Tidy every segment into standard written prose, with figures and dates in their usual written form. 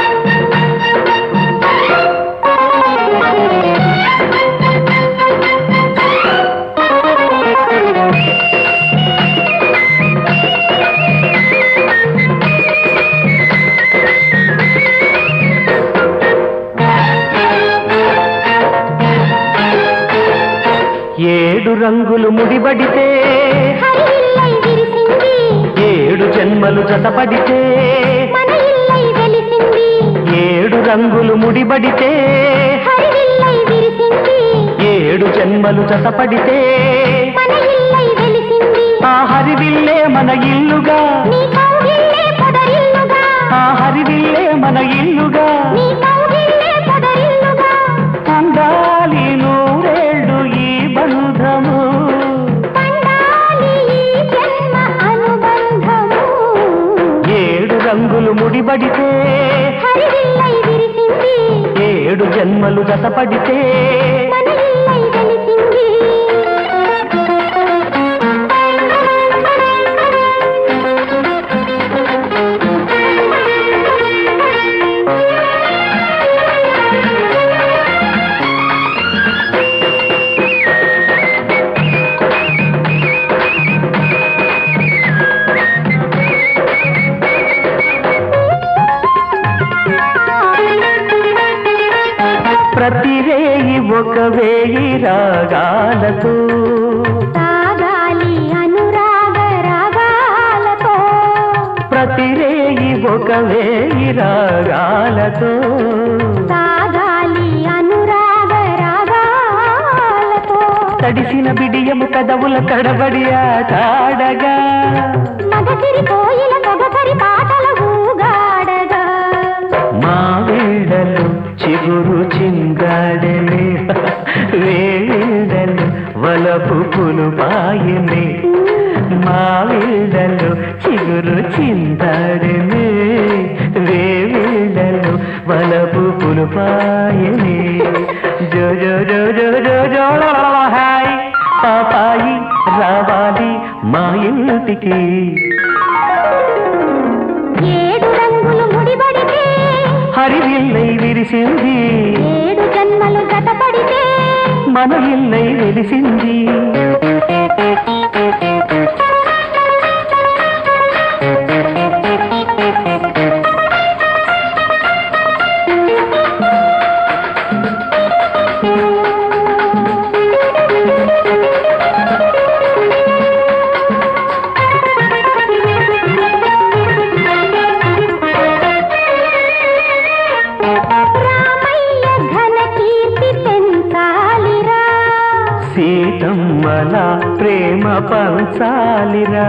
ఏడు రంగులు ముడిబడితే ఏడు జన్మలు జతపడితే ఏడు రంగులు ముడిబడితే ఏడు జన్మలు జతపడితే ఆ హరివిల్లే మన ఇల్లుగా ఆ హరివిల్లే మన ఇల్లుగా ఉండాలి నూరేళ్ళు ఈ బంధము ఏడు రంగులు ముడిబడితే ఏడు జన్మలు జతపడితే ప్రతి రేయి ఒక వేయి రాగాలతో సాగాలి అనురాగ రాగాలతో ప్రతి రేయి ఒక వేయి రాగాలతో సాగాలి అనురాగ రాగాలతో తడిసిన బిడియము కదవుల కడబడి ఆటాడగా మగసిరి కోయిల సొగసరి పాటల ఊగాడగా మా వేళలు చిగురు చింగాడనే వేళలు వలపు పులుపాయనే మా వేళలు చిగురు చిందాడనే వేళలు వలపు పులుపాయనే జో జో జో జో జో జో హాయ్ పాపాయి రావాలి మా ఇంటికి ఏడు రంగులు ముడిబడితే హరివిల్లై విరిసింది ఏడు జన్మలు గతపడితే మన ఇల్లై వెలిసింది సీతమ్మల ప్రేమ పంచాలిరా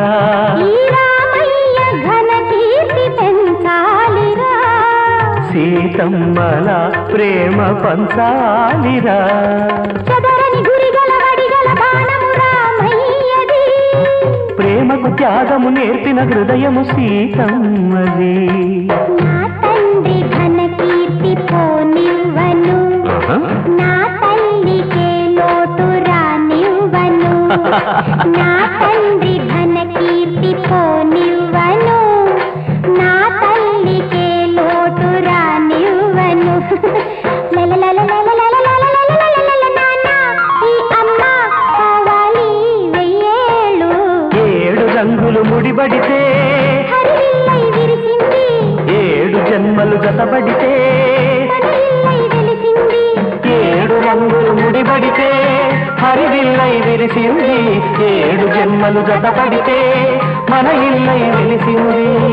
సీతమ్మల ప్రేమ పంచాలిరా ప్రేమకు త్యాగము నేర్పిన హృదయము సీతమ్మది నా తండ్రి ఘన కీర్తి పోనివ్వను నా తల్లికే లోటు రానివ్వను నా తండ్రి ఘన కీర్తి పోనివ్వను నా తల్లికే లోటు రానివ్వను ఈ అమ్మ కావాలి వెయ్యేళ్ళు ఏడు రంగులు ముడిబడితే హరివిల్లై విరిసింది ఏడు జన్మలు జతబడితే ఏడు రంగులు ముడిబడితే హరివిల్లై విరిసింది ఏడు జన్మలు జతపడితే మన ఇల్లై వెలిసింది